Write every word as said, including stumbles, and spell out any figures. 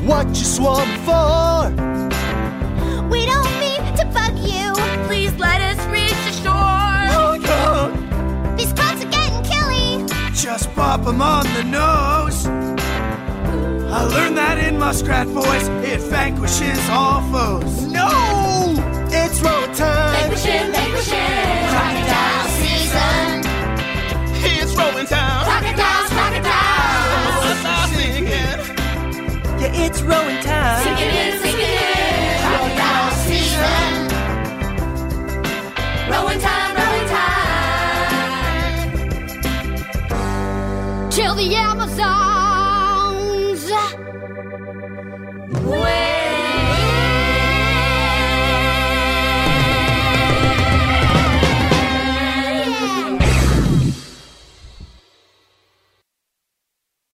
what you swam for. We don't mean to bug you. Please let us reach the shore. Oh, no. These spots are getting killy. Just pop them on the nose. I learned that in muskrat voice. It vanquishes all foes. No! It's roll time. Vanquishing, vanquishing. Crocodile season. It's rolling time. Crocodiles, crocodiles. Singing. Yeah, it's rowing time. Sink it in, sink it in. Crocodile season. Rowing time, rowing time. Till the Amazons. Wait.